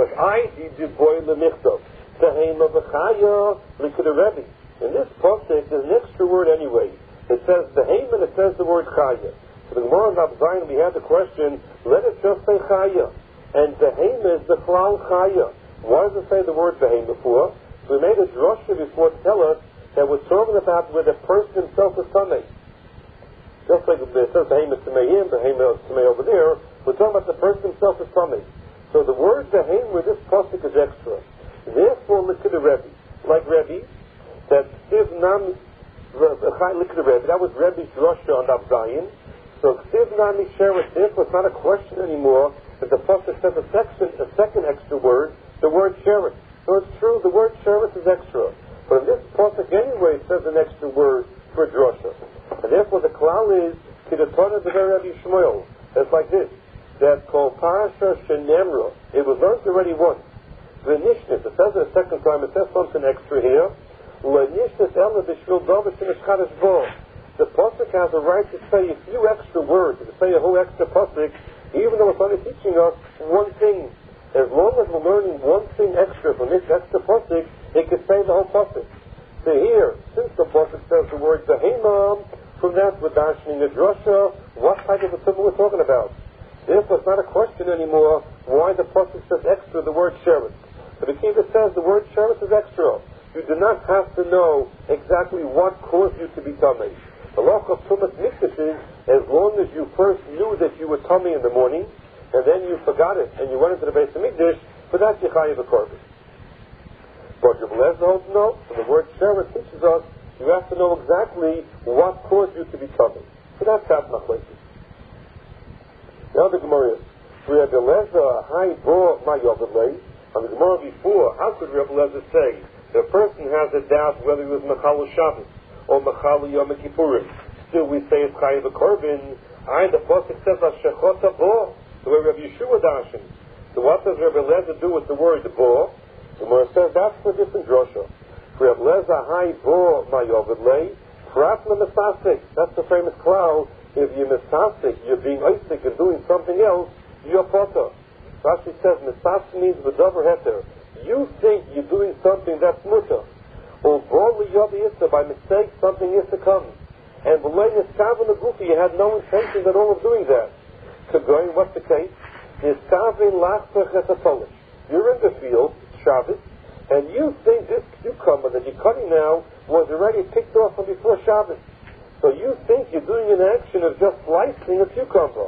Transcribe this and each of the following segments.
But I did the boy the michtav. Tehema v'chaya likid Rebbe. In this pasuk, there's an extra word anyway. It says Tehema and it says the word chaya. So the Gemara in Daf Zayin, we had the question, let it just say chaya. And Tehema is the klal chaya. Why does it say the word Tehema for? So we made a drasha before to tell us that we're talking about where the person himself is tamei. Just like it says Behema Tzimei Behema Tzimei over there, we're talking about the person himself is tamei. So the word Behema with this pasuk is extra. Therefore, look to the Rebbe. Like Rebbe, that Ksiv Nam Likid Rebbe, that was Rebbe's drasha on Daf Zayin. So Ksiv Nam Sheret, therefore it's not a question anymore that the pasuk says a second extra word, the word Sheret. So it's true, the word Sheret is extra. But in this pasuk anyway it says an extra word for drasha. And therefore the klal is Kidatona Dever Rabbi Shmuel. It's like this. That Kol Parasha Shenemra, it was learned already once. The Nishnis, it says it a second time, it says something extra here. The pasuk has a right to say a few extra words, to say a whole extra pasuk, even though it's only teaching us one thing. As long as we're learning one thing extra from this extra pasuk, it can say the whole pasuk. So here, since the pasuk says the word Behema, from that we're dashing the drasha, what type of a symbol we're talking about. Therefore, it's not a question anymore why the pasuk says extra the word Sheret. But the Kiva says the word Sheret is extra. You do not have to know exactly what caused you to be tamei. The law of Tumas Mikdash is, as long as you first knew that you were tamei in the morning, and then you forgot it, and you went into the Beis Hamikdash, for that you chayav a korban. But Rebbe Lezer holds no. So the word Sheret teaches us you have to know exactly what caused you to be tamei. So that's that machlekes. Now the Gemara is, Rebbe Lezer hai bo ma yovedlei. On the Gemara before, how could Rebbe Lezer say the person has a doubt whether he was Mechal Shabbos or Mechal Yom Kippurim? Still we say it's chayav a korban. The pasuk says Hashechota bo, the way Rabbi Yeshua dashin. So what does Rebbe Lezer do with the word bo? The Gemara says that's for a different drasha. For Rebbe Lezer hai bo ma yovedlei, prat la misasik. That's the famous klal. If you're misasik, you're being oisik and doing something else, you're potter. Rashi says misasik means v'davar heter. You think you're doing something that's mutter. Or broadly by mistake something is to come. And you had no intention at all of doing that. Kagoin, what's the case? You're in the field, Shabbos, and you think this cucumber that you're cutting now was already picked off from before Shabbos. So you think you're doing an action of just slicing a cucumber.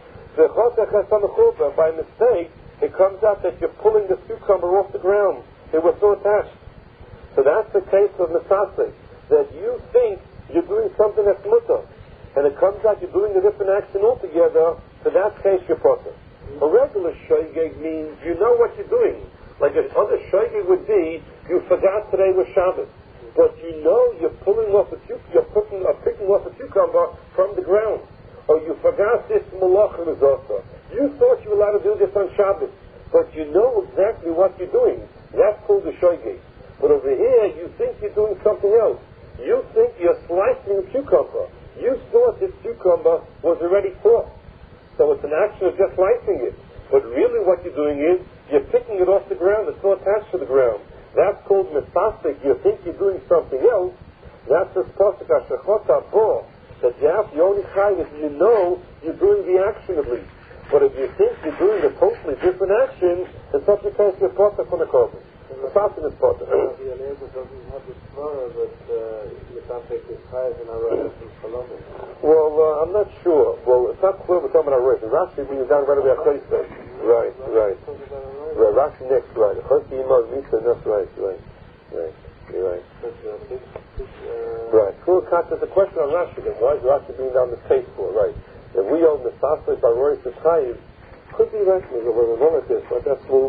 By mistake, it comes out that you're pulling the cucumber off the ground. It was so attached. So that's the case of misasek, that you think you're doing something that's mutter, and it comes out you're doing a different action altogether. So that case you're potter. A regular shoygeg means you know what you're doing. Like another shoygeg would be, you forgot today was Shabbos, but you know you're picking off a cucumber from the ground, or you forgot this malacha mezuzah. You thought you were allowed to do this on Shabbos, but you know exactly what you're doing. That's called a shoygeg. But over here, you think you're doing something else. You think you're slicing a cucumber. You thought this cucumber was already cooked. So it's an action of just slicing it. But really what you're doing is, you're picking it off the ground. It's still attached to the ground. That's called misasik. You think you're doing something else. That's this pasuk, hashechota bo. That you have the only kind if you know you're doing the action at least. But if you think you're doing a totally different action, in such a case you're potter from the korban. The Sassin is potter. The Eliezer doesn't have the svara that you can't take this higher than Arayas and Columbus. Well, I'm not sure. Well, it's not clear we're talking about Arayas. Rashi brings down right away a Chayse. Right. Rashi next, right. Chayse Yimaz Mitzvah, that's right. You're right. Right. Cool, there's a question on Rashi then. Why is Rashi bringing down this case for? Right. If we own the Sassin by Arayas and Chayiv, could be right, we'll get there.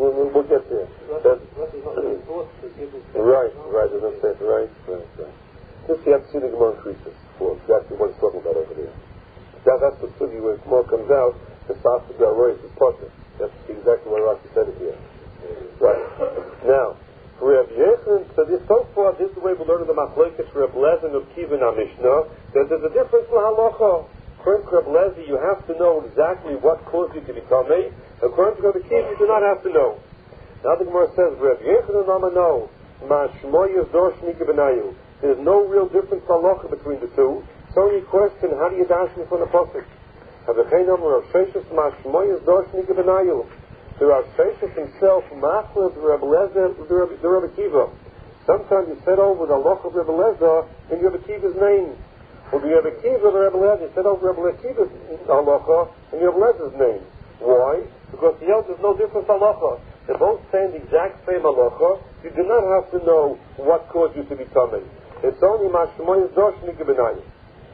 Right. Just you have to see the Gemara increases for exactly what it's talking about over there. That's the study where it more comes out, the Sasha Royce is potter. That's exactly what Rashi said it here. Right. Now, for Reb Yechon, so far this is the way we learn the machlokes for Reb Lezer and Reb Kiva in our Mishnah, that there's a difference in halacha. According to Reb Lezer, you have to know exactly what caused you to be tamei. According to Reb Kiva, you do not have to know. Now the Gemara says, Reb Yechanan Amano, Ma Shmoyes Dorshni Gebenayu. There's no real difference halacha between the two. So you question, how do you dash from the pasuk? Havechein Amar Rav Sheshes Ma Shmoyes Dorshni Gebenayu. The Rav Sheshes himself, Machlev the Rebbe Lezer, the Rebbe Kiva. Sometimes he said over the halacha of Rebbe Lezer in Rebbe Kiva's name. Or the Rebbe Kiva, the Rebbe Lezer, he said over Rebbe Kiva's halacha in Rebbe Lezer's name. Why? Because he held there's no difference halacha. They're both saying the exact same halacha. You do not have to know what caused you to be tummy. It's only Mashmoyes Dorshni Gebenayu.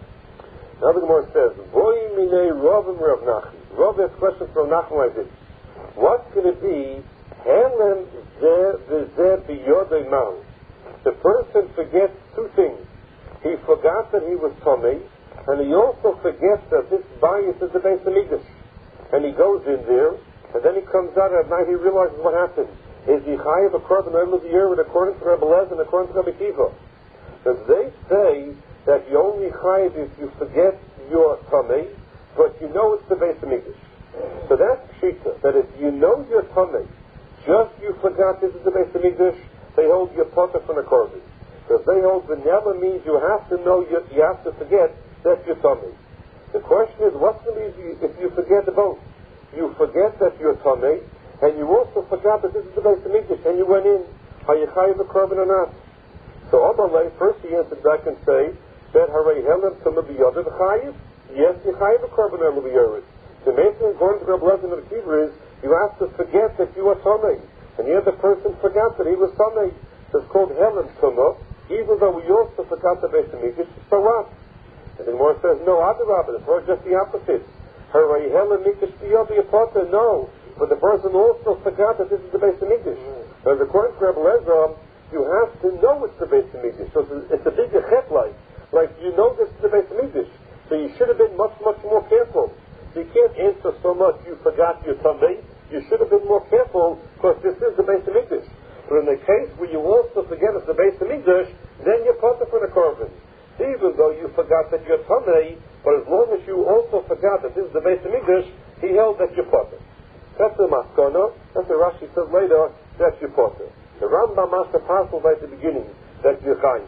Now the Gemara says, Voy minei Rovim Rav Nachman. Rav has questions from Nachman like this. What can it be? Helem zeh v'zeh biyodei ma'u. The person forgets two things. He forgot that he was tummy, and he also forgets that this bias is the Beis Hamikdash. And he goes in there, and then he comes out at night, he realizes what happened. Is he chayav a korban oil of the year according to Rebbe Lezer and according to Rebbe Kiva? Because they say that you only chayav if you forget your tummy, but you know it's the Beis Hamikdash. So that's pshita, that if you know your tummy, just you forgot this is the Beis Hamikdash, they hold your potter from the korban. Because they hold vanilla means you have to know, you have to forget that's your tummy. The question is, what's the reason if you forget the both? You forget that you're tummy, and you also forgot that this is the Beis Hamikdash, and you went in. Are you chayav a korban or not? So Amalei, first he answered back and say that Harei Helem Tumah B'Yodav Chayiv. Yes, you chayav a korban oil of the year. The main thing according to Rebbe Lezer and the Kiva is you have to forget that you are tummy, and the other person forgot that he was tummy. So it's called Helem Tumah, even though we also forgot the Beis Hamikdash. So what? And the Gemara says, no, Adarabah, it's just the opposite. Harei Helem Mikdash B'Yodav Potter, no. But the person also forgot that this is the Beis Hamikdash. But according to Rebbe Lezer, you have to know it's the Beis Hamikdash. So it's a bigger chet like you know this is the Beis Hamikdash. So you should have been much, much more careful. So you can't answer so much, you forgot your tummy. You should have been more careful because this is the Beis Hamikdash. But in the case where you also forget it's the Beis Hamikdash, then you're potter for the korban. Even though you forgot that you're tummy, but as long as you also forgot that this is the Beis Hamikdash, he held that you're potter. That's the maskana. That's what Rashi says later. That's your potter. The Rambam Master Parcel right at the beginning. That's your chayin.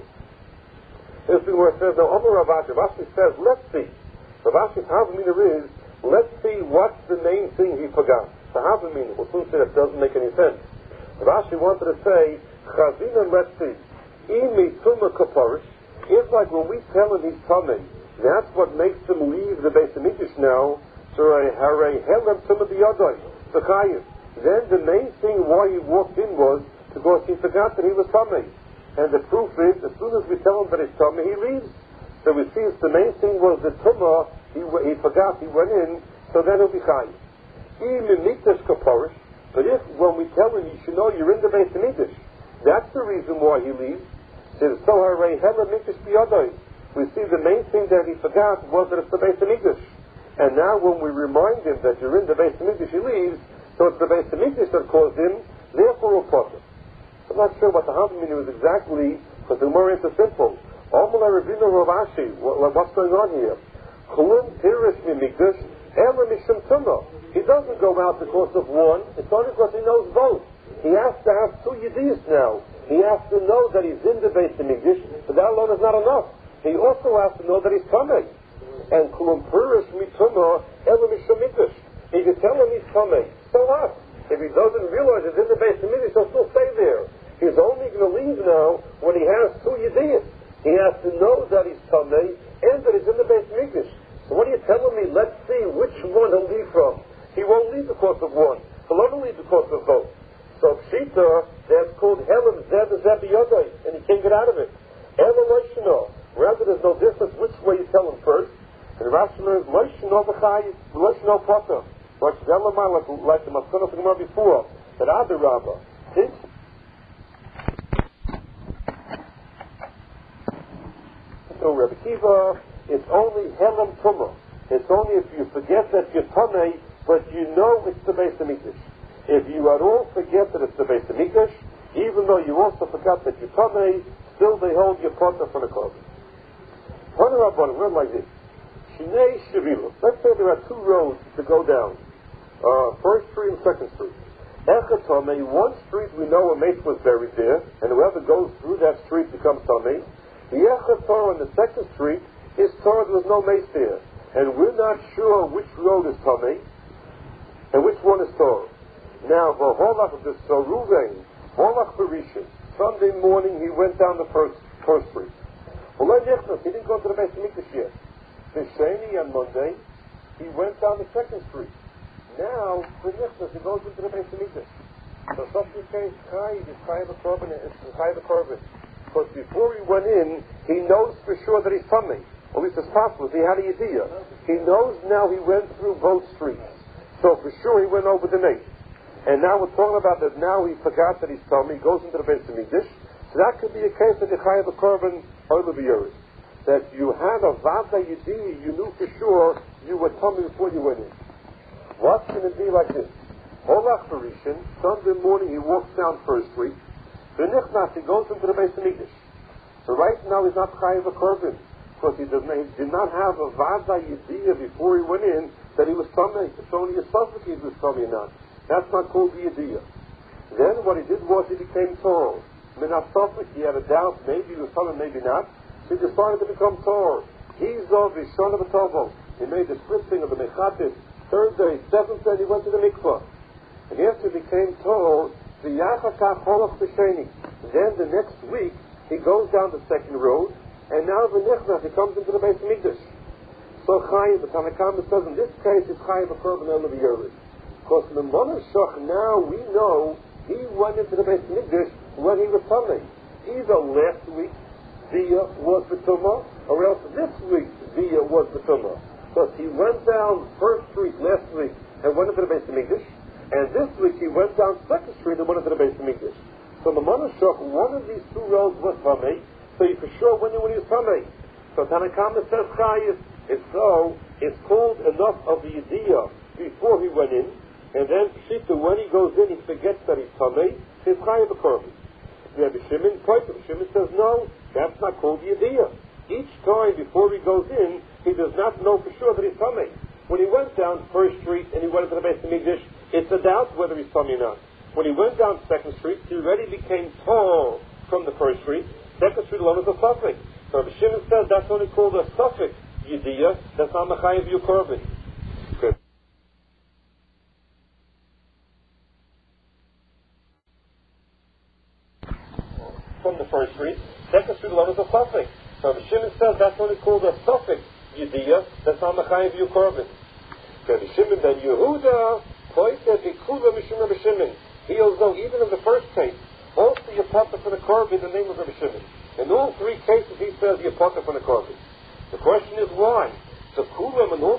This is where it says, now Amar Rav Ashi. Rashi says, let's see. Rav Ashi's Havamina is, let's see what's the main thing he forgot. The Havamina, we'll soon say that doesn't make any sense. Rav Ashi wanted to say, Chazina, let's see. Imi Tumah Kaparish. It's like when we tell him he's coming, that's what makes him leave the Beis Hamikdash now. So Harei Helem Tumah B'Yodav. Then the main thing why he walked in was because he forgot that he was tummy. And the proof is, as soon as we tell him that he's tummy, he leaves. So we see the main thing was the tumah, he forgot, he went in, so then he'll be chayiv. But if when we tell him you should know you're in the Beis Hamikdash, that's the reason why he leaves. So Harei Helem Mikdash B'Yodav. We see the main thing that he forgot was that it's the Beis Hamikdash. And now when we remind him that you're in the Beis Hamikdash, he leaves, so it's the Beis Hamikdash that caused him, therefore we'll potter. I'm not sure what the Havamina was exactly, because the Gemara is simple. Amalei Ravina Rav Ashi, what's going on here? Chulum Pirish Mimikdash, Ela Mishum Tumah. He doesn't go out because of one, it's only because he knows both. He has to have two Yediyas now. He has to know that he's in the Beis Hamikdash, but that alone is not enough. He also has to know that he's coming. And Chulum Pirish Mitumah, Ela Mishum Mikdash. He can tell him he's coming. So what? If he doesn't realize he's in the Beis Hamikdash, he'll still stay there. He's only going to leave now when he has two Yediyas. He has to know that he's tummy and that he's in the Beis Hamikdash. So what are you telling me? Let's see which one he'll leave from. He won't leave because of one. He'll only leave because of both. So Pshita, that's called Helem Zeb B'Yodav, and he can't get out of it. Ela Loishno. Rather, there's no difference which way you tell him first. And Rashi learns Loishno V'Chayiv, Loishno Potter. Like the Maskana of the Gemara before, that Adarabah, since so Rebbe Kiva, it's only Helem Tumah. It's only if you forget that you're tummy, but you know it's the Beis Hamikdash. If you at all forget that it's the Beis Hamikdash, even though you also forgot that you're tummy, still they hold your partner for the korban. One Rabban went like this. Shnei Shavilah. Let's say there are two roads to go down. First street and second street. Echatome, one street we know a mace was buried there, and whoever goes through that street becomes Tomei. The Echator on the second street is Torah, there was no mace there. And we're not sure which road is Tomei and which one is Torah. Now, V'holach of the Soruvein, Holach Berishin, Sunday morning he went down the first street. He didn't go to the Beis Hamikdash yet. The Sheni on Monday, he went down the second street. Now, for Nichnas, he goes into the Beis Hamikdash. So such a case, Chayiv is Chayiv HaKorban, it's Chayiv HaKorban. Because before he went in, he knows for sure that he's coming. At least it's possible. He had a idea. He knows now he went through both streets. So for sure he went over the mace. And now we're talking about that now he forgot that he's coming. He goes into the Beis Hamikdash. So that could be a case of the Chayiv HaKorban or the B'Yeris. That you had a Vada Yidiyah, you knew for sure you were coming before you went in. What's going to be like this? Holach Berishin, Sunday morning he walks down First Street. The Nichnas, he goes into the Beis Hamikdash. So right now he's not Chayiv HaKorban, because he did not have a Vada Yidiyah before he went in that he was coming. It's only a suffix he was coming or not. That's not called the Yidiyah. Then what he did was he became tall. Minat suffix, he had a doubt, maybe he was coming, maybe not. So he decided to become tall. He's of Rishon of Atovo. He made the spritzing of the Mechatis. Third day, seventh day, he went to the mikvah. And after he became tall, the Yachakach Holach B'Sheni. Then the next week, he goes down the second road, and now the Nichnas, he comes into the Beis Hamikdash. So Chayiv, the Tanakhama says, in this case, it's Chayiv HaKorban El B'Yeris. Because in the Monashach, now we know he went into the Beis Hamikdash when he was coming. Either last week, Via was B'Tumah, or else this week, Via was B'Tumah. Because he went down First Street last week and went into the Beis Hamikdash, and this week he went down Second Street and went into the Beis Hamikdash. So the Monashach, one of these two roads was Tamei, so you for sure when he was Tamei. So Tanakhama says Chayiv, it's called enough of the Yidiyah before he went in, and then Shita, when he goes in, he forgets that he's Tamei, it's Chayiv HaKorban. Rabbi Shimon says, no, that's not called Yidiyah. Each time before he goes in, he does not know for sure that he's coming. When he went down First Street and he went into the Beis Hamikdash, it's a doubt whether he's coming or not. When he went down Second Street, he already became tall from the First Street. Second Street alone is a suffix. So Rabbi Shimon says that's only called a suffix Yidiyah. That's not Mechayiv HaKorban. Good. From the First Street, Second Street alone is a suffix. So Rabbi Shimon says that's only called a suffix Yidiyah. That's not Mechayiv HaKorban. Rabbi Shimon ben Yehuda, Rabbi Shimon. He although even in the first case, also you potter for the korban, the name of Rabbi Shimon. In all three cases he says you potter for the korban. The question is why? So Kulam and all